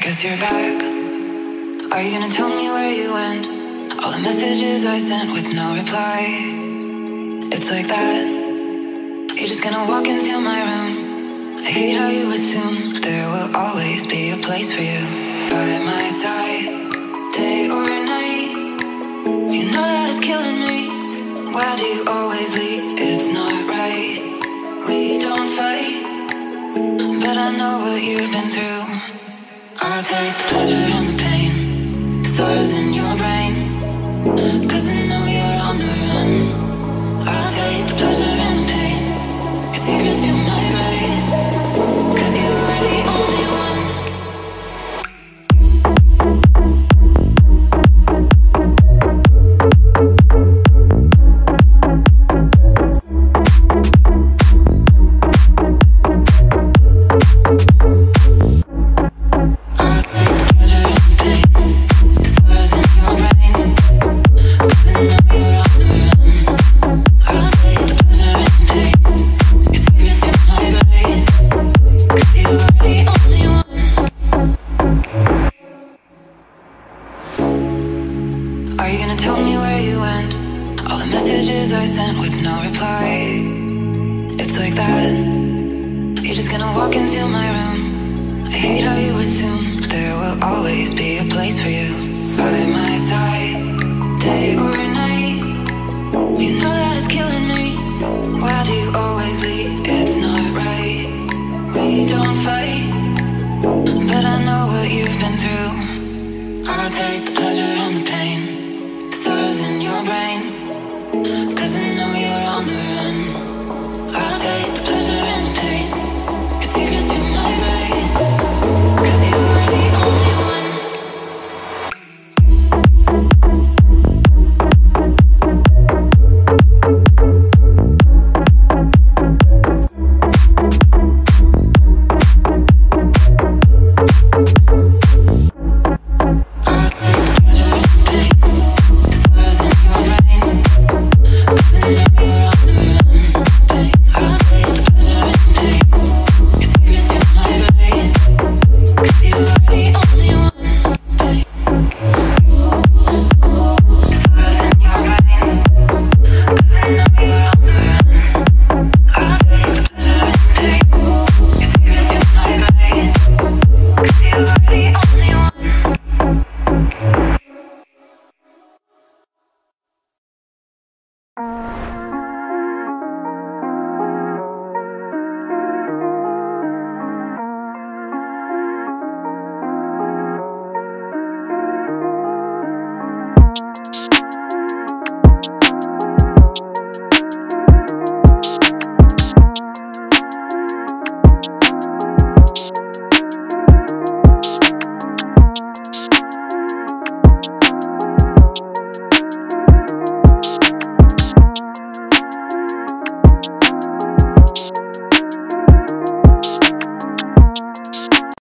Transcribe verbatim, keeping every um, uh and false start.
guess you're back. Are you gonna tell me where you went? All the messages I sent with no reply. It's like that. You're just gonna walk into my room. I hate how you assume there will always be a place for you by my side, day or night. You know that it's killing me. Why do you always leave? It's not right. We don't fight, but I know what you've been through. I'll take the pleasure and the pain, the sorrows in your brain, cause I know you're on the run. I'll take the pleasure and the pain, your secrets to my grave, cause you are the only one. I'll take the pleasure and the pain, the sorrows in your brain,